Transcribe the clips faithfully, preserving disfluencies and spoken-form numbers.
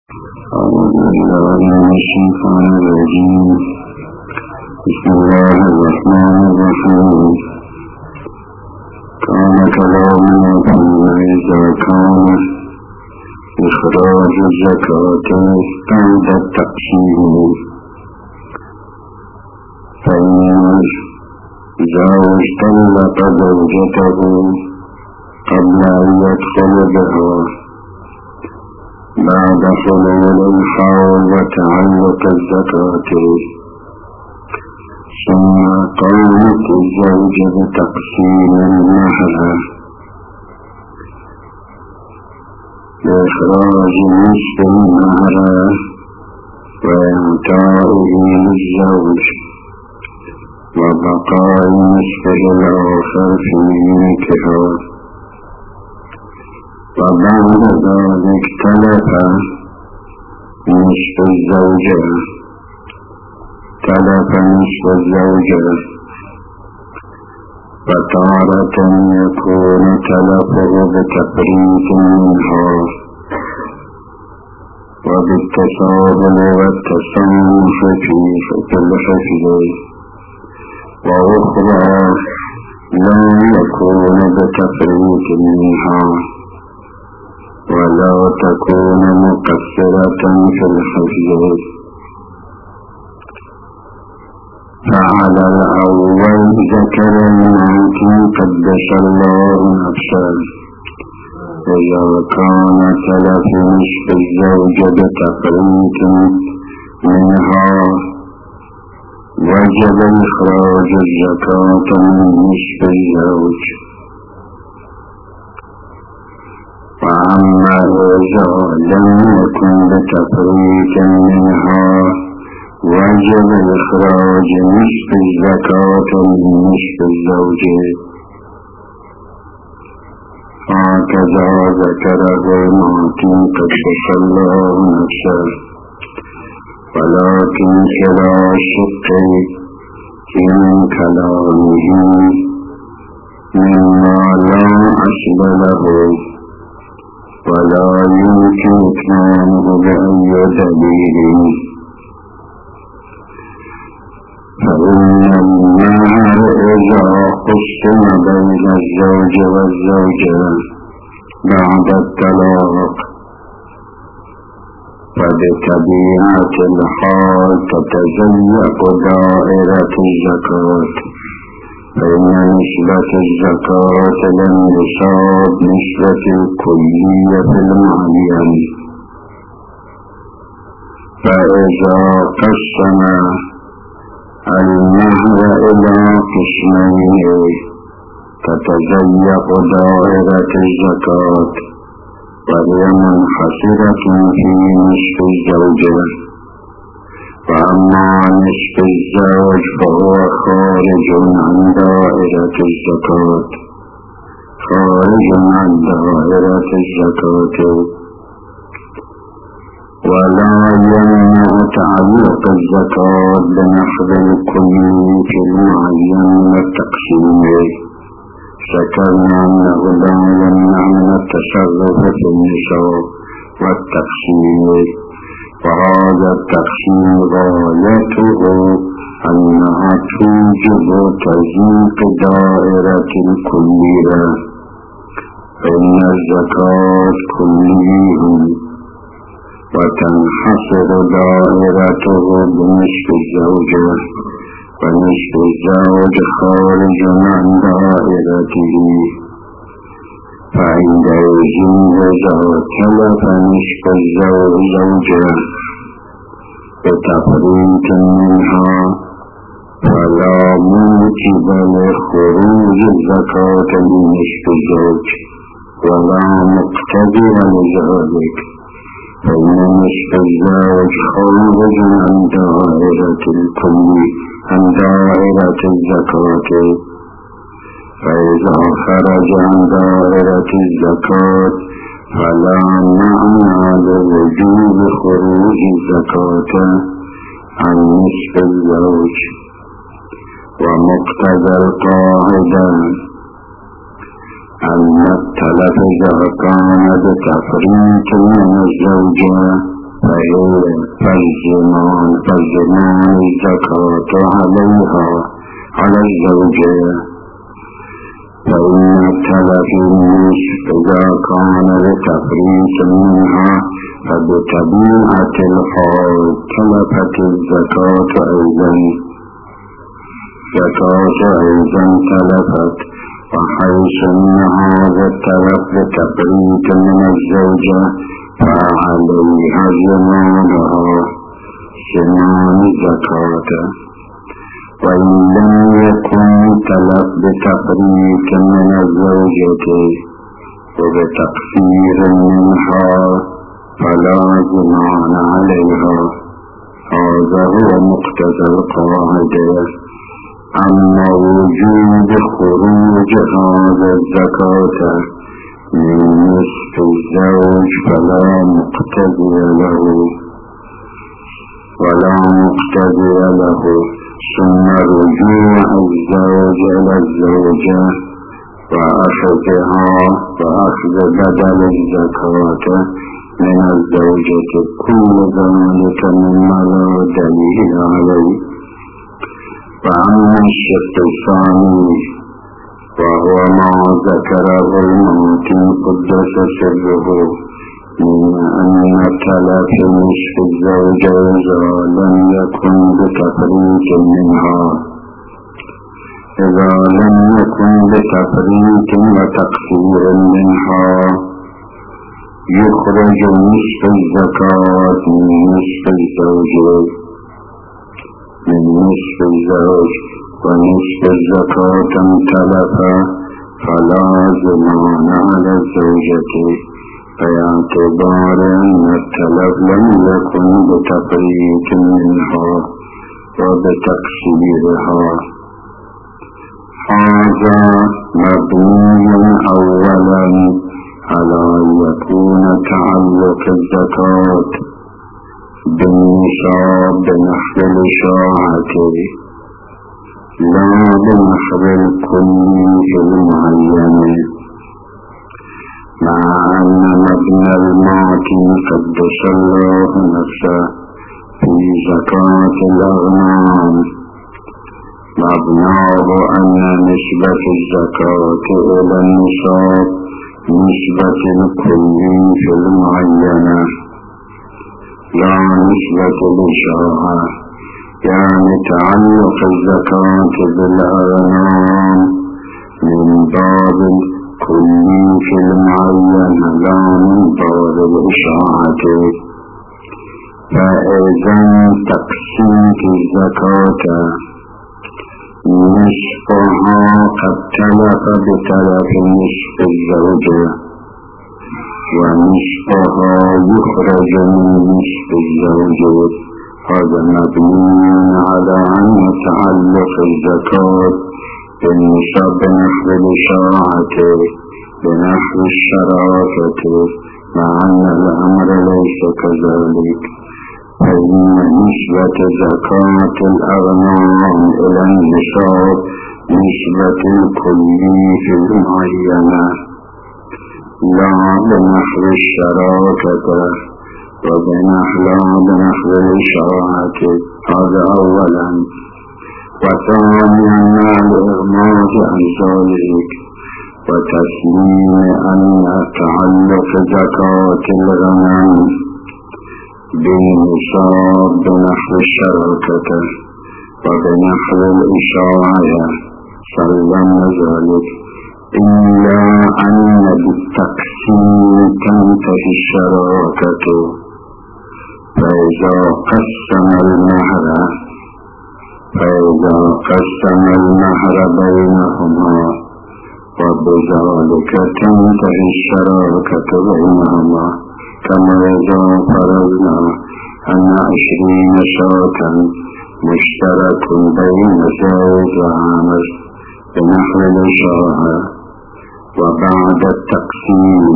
أعوذ بالله من الشيطان الرجيم. بسم الله الرحمن الرحيم. كان كلامنا فيما إذا كان إخراج الزكاة عند التقسيم، فإن زوج طلق زوجته قبل أن يدخل بها بعد حلول الحول وتعلق الزكاة، ثم قامت الزوجة بتقسيم المهر بإخراج نصف المهر وإعطائه للزوج وبقاء نصفه الآخر في ملكها. وبعد ذلك تلف نصف الزوجة تلف نصف الزوجة وتارة يكون تلفه بتفريط منها وبالتساهل والتسامح في الحفظ، وأخرى لا يكون بتفريط منها ولا تكون مقصرة في الحفظ. فعلى الأول ذكر الموت قدس الله نفسه إذا كان تلف نصف الزوجة بتفريط منها وجب إخراج الزكاة من نصف الزوج. وأما إذا لم يكن بتفريط منها وجب إخراج نصف الزكاة من نصف الزوج. هكذا ذكره المعطي قدس الله نفسه، ولكن كلا شق من كلامه مما لا أصل له ولا يمكن إتمامه بأي دليل. فإن المهر إذا قسم بين الزوج والزوجة بعد الطلاق فبطبيعة الحال تتزيق دائرة الزكاة، فإن نسبة الزكاة لم يصاب نسبة الكلية في المعين. فإذا قسم المهر إلى قسمين تتزيق دائرة الزكاة، وهي منحصرة في نصف الزوجة، وأما نصف الزوج فهو خارج عن دائرة الزكاة خارج عن دائرة الزكاة ولا يمنع تعلق الزكاة بنحو الكل في المعين من التقسيم. ذكرنا أنه لا يمنع من التصرف في النصاب والتقسيم، وهذا التقسيم غايته أنها توجب تضييق دائرة الكلية، فإن الزكاة كلية وتنحصر دائرته بنصف الزوجة، ونصف الزوج خارج عن دائرته. فعندئذ إذا تلف نصف الزوجة بتفريط منها فلا موجب لخروج الزكاة من نصف الزوج ولا مقتدر لذلك، فإن نصف الزوج خارج عن دائرة الكل عن دائرة الزكاة. فإذا خرج عن دائرة الزكاة فلا معنى لوجوب خروج الزكاة عن نصف الزوج. ومقتضى القاعدة أن التلف إذا كان بتفريط من الزوجة فالزمان فالزمان الزكاة عليها على الزوجة. فإن التلف النصف إذا كان بتفريط منها فبطبيعة الحال تلفت الزكاة أيضا زكاة أيضا تلفت. وحيث أن هذا التلف بتفريط من الزوجة فعليها زمانها زمان الزكاة. وإن لم يكن تلف بتفريط من الزوجة وبتقصير منها فلا زمان عليها. هذا هو مقتضى القاعدة. أما وجود خروج هذا الزكاة من نصف الزوج فلا مقتضي له ولا مقتضي له. ثم رجوع الزوج إلى الزوجة وأخذها وأخذ بدل الزكاة من الزوجة كل ذلك مما لا دليل عليه. وأما الشق الثاني وهو ما ذكره المتن قدس سره من أن تلف نصف الزوجة إذا لم يكن بتفريط منها إذا لم يكن بتفريط وتقصير منها يخرج نصف الزكاة من نصف الزوجة من نصف الزوج ونصف الزكاة تلف فلا زمان على الزوجة باعتبار أن التلف لم يكن بتفريط منها وبتقصيرها. هذا مبني أولا على أن يكون تعلق الزكاة بالنصاب بنحو الإشاعة لا بنحو الكلي المعين. مع أن مبنى الماتن قدس الله نفسه في زكاة الأغنام مبناه أن نسبة الزكاة إلى النصاب نسبة الكلي في المعينة لا نسبة الإشاعة. يعني تعلق الزكاة بالأغنام من باب الكلي في المعينة لا من باب الإشاعة. فإذا تقسيم الزكاة نصفها قد تلف بتلف نصف الزوجة ونصفها يخرج من نصف الزوجة. هذا مبني على أن تعلق الزكاة بالنصاب بنحو الإشاعة بنحو الشراكة مع أن الأمر ليس كذلك. فإن نسبة زكاة الأغنام إلى النصاب نسبة الكلي في المعينة لا بنحو الشراكة وبنحو بنحو الإشاعة. هذا أولا. وثانيا الإغماض عن ذلك وتسليم أن تعلق زكاة الغنم بالنصاب بنحو الشراكة وبنحو الإشاعة سلم ذلك إلا أن بالتقسيم تنتهي الشراكة. فإذا قسم المهر فإذا قسم المهر بينهما وبذلك تنتهي الشراكة بينهما. كما إذا فرضنا أن عشرين شاة مشترك بين زوج وعامل بنحو الإشاعة. وبعد التقسيم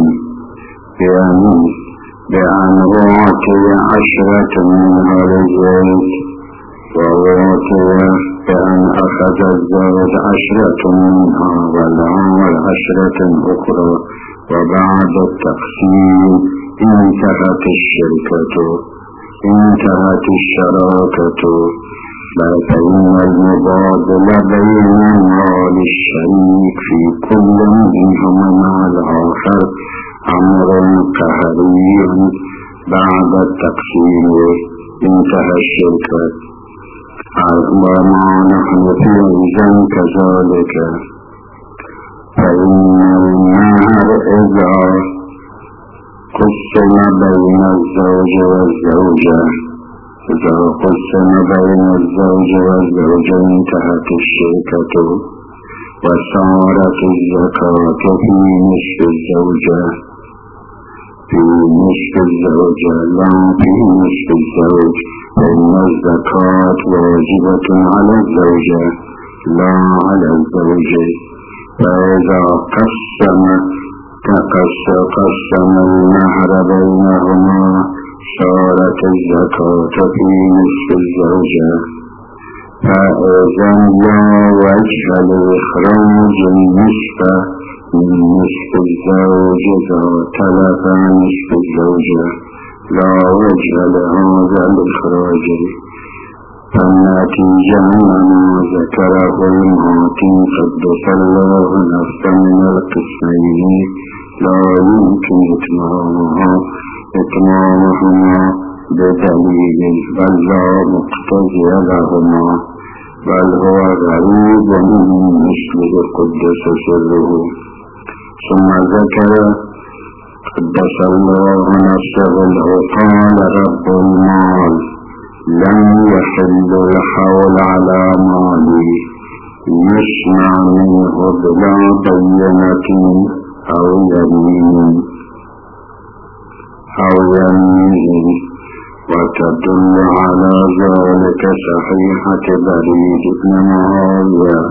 بأن أعطي عشرة منها للزوج وأعطي بأن أخذ الزوج عشرة منها والعامل عشرة أخرى. وبعد التقسيم انتهت الشركة انتهت الشراكة فإن المبادل بينهما للشريك في كل منهما مع الآخر أمر قهري بعد التقسيم. انتهى الشركة. وما نحن في إذن كذلك. فإن المهر إذا قسم بين الزوج والزوجة إذا قسم بين الزوج والزوجة انتهت الشركة وصارت الزكاة في نصف الزوجة في نصف الزوجة لا في نصف الزوج، فإن الزكاة واجبة على الزوجة لا على الزوج. فإذا قسم قسم المهر بينهما صارت الزكاة في نصف الزوجة. فإذا لا وجه لإخراج النصف من نصف الزوج إذا تلف نصف الزوجة لا وجه لهذا الإخراج. فالنتيجة ما ذكره المعطي قدس الله نفسا من القسمين لا يمكن إتمامها إتمامهما بدليل بل لا مقتضي لهما، بل هو غريب من مثله قدس سره. ثم ذكر قدس الله نفسه قال رب المال لم يحل الحول على مالي يسمع منه بلا بينة أو يمين أو يمين وتدل على ذلك صحيحة بريد بن معاوية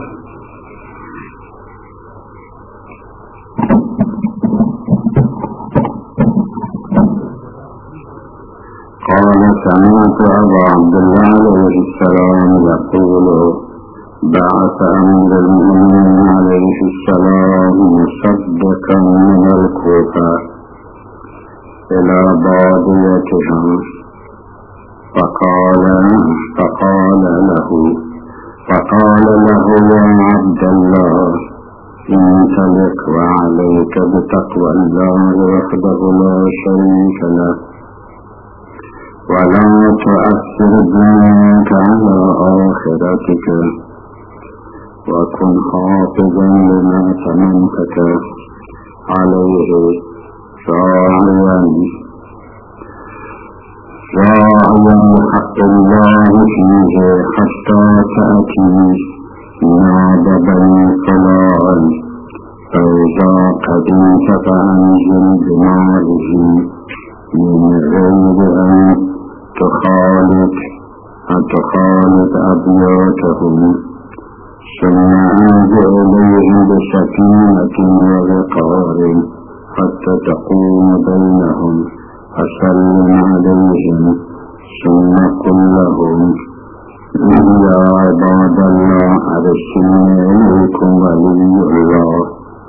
قال سمعت أبا عبد الله عليه السلام يقول بعث أمير المؤمنين عليه السلام مصدقا من الكوفة إلى باديتهم فقال فقال له فقال له يا عبد الله انطلق وعليك بتقوى الله وحده لا شريك له ولا تؤثر دنياك على آخرتك وكن حافظا لما تمنتك عليه راعيا راعيا لحق الله فيه حتى تأتي ناد بني فلان فإذا قدمت فأنزل بماله من غير أن تخالط تخالط أبياتهم ثم أنزل إليهم بسكينة ووقار حتى تقوم بينهم فسلم عليهم ثم قل لهم يا عباد الله أرسلني إليكم ولي الله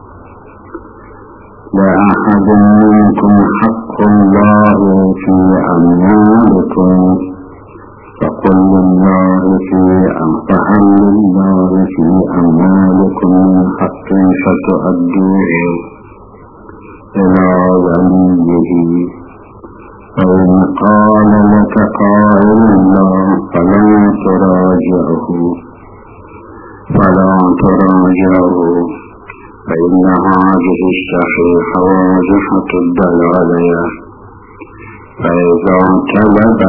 لأحد منكم حق الله في أموالكم فقل لله في فهل لله في أموالكم من حق فتؤدوه إلى وليه فإن قال لك قائل الله فلا تراجعه فلا تراجعه فإن هذه الصحيحة واضحة الدلالة. فإذا طلب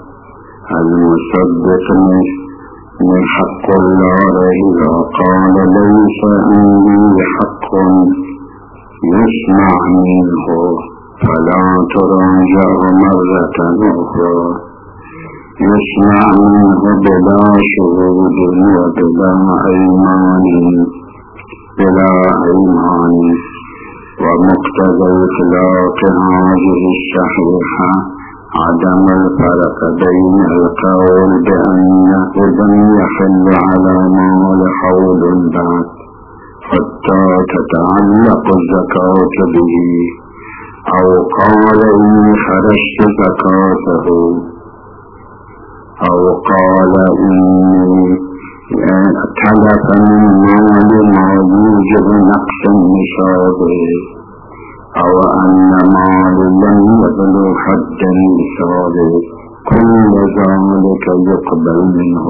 المصدق من حق الله إذا قال ليس عندي حق يسمع منه فلا تراجعه مرة أخرى يسمع منه بلا شهود وبلا أيمان بلا أيمان. ومقتضى إطلاق هذه الصحيحة عدم الفرق بين القول بأنه لم يحل على مال حول بعد حتى تتعلق الزكاة به أو قال إني خرجت زكاته أسلف من مال ما يوجب نقص النصاب أو أن مال لم يبلغ حد النصاب كل ذلك يقبل منه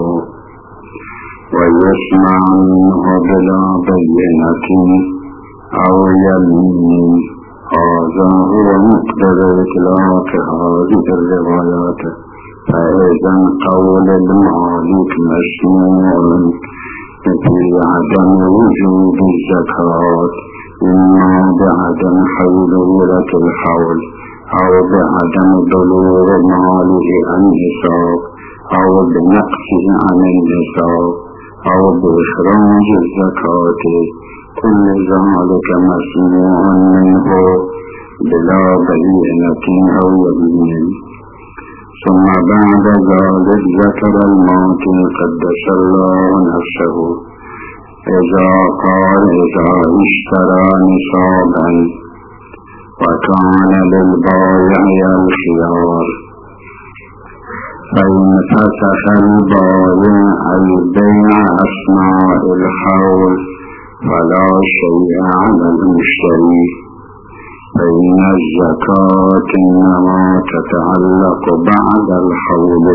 ويسمع منه بلا بينة أو يمين. هذا هو مقتضى إطلاق هذه الروايات. فإذا قول المالك مسموع في عدم وجود الزكاة إما بعدم حيلولة الحول أو بعدم بلوغ ماله النصاب أو بنقصه عن النصاب أو بإخراج الزكاة، كل ذلك مسموع منه بلا بينة أو يمين. ثم بعد ذلك ذكر الماتن قدس الله نفسه إذا قال إذا اشترى نصابا وكان للبائع الخيار، فإن فسخ البائع البيع أثناء الحول فلا شيء على المشتري، فإن الزكاة إنما تتعلق بعد الحول،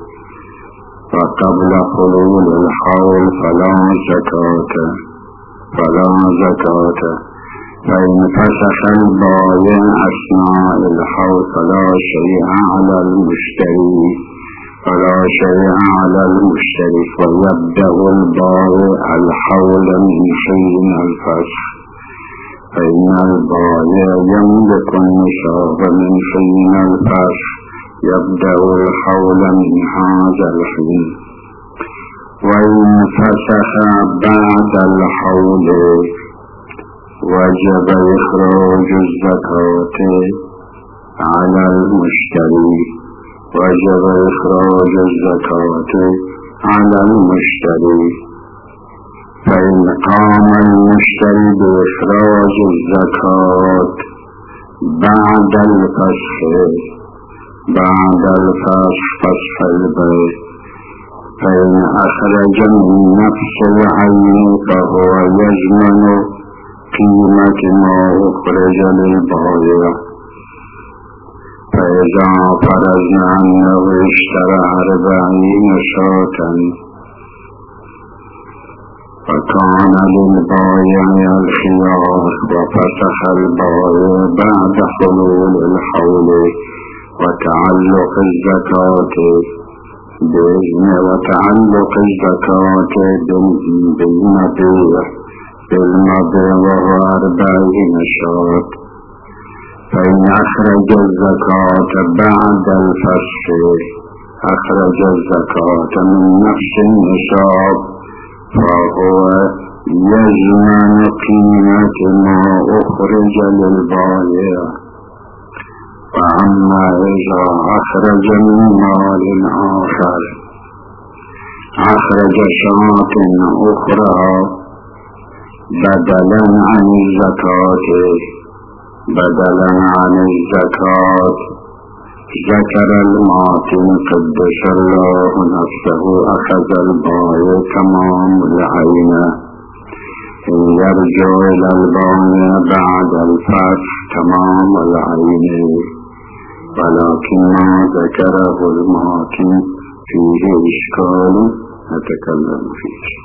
وقبل حلول الحول فلا زكاة فلا زكاة فإن فسخ البائع أثناء الحول فلا شيء على المشتري فلا شيء على المشتري ويبدأ البائع الحول من حين الفسخ، فإن البائع يملك النصاب من حين الفسخ يبدأ الحول من هذا الحين. وإن فسخ بعد الحول وجب إخراج الزكاة على المشتري وجب إخراج الزكاة على المشتري. فإن قام المشتري بإخراج الزكاة بعد الفسخ بعد الفسخ فسخ البيع، فإن أخرج من نفس العين فهو يضمن قيمة ما أخرج للبائع. فإذا فرضنا أنه اشترى أربعين شاة فكان للبائع الخيار وفسخ البائع بعد حلول الحول وتعلق الزكاة بإذن وتعلق الزكاة بالمبيع بالمبيع وهو أربعين شاة، فإن أخرج الزكاة بعد الفسخ أخرج الزكاة من نفس النصاب فهو يضمن قيمة ما أخرج للبائع. فأما إذا أخرج من مال آخر أخرج شاة أخرى بدلا عن الزكاة بدلا عن الزكاة ذكر الماتن قدس الله نفسه أخذ البائع تمام العين إن يرجع إلى البائع بعد الفسخ تمام العين، ولكن ما ذكره الماتن فيه إشكال نتكلم فيه.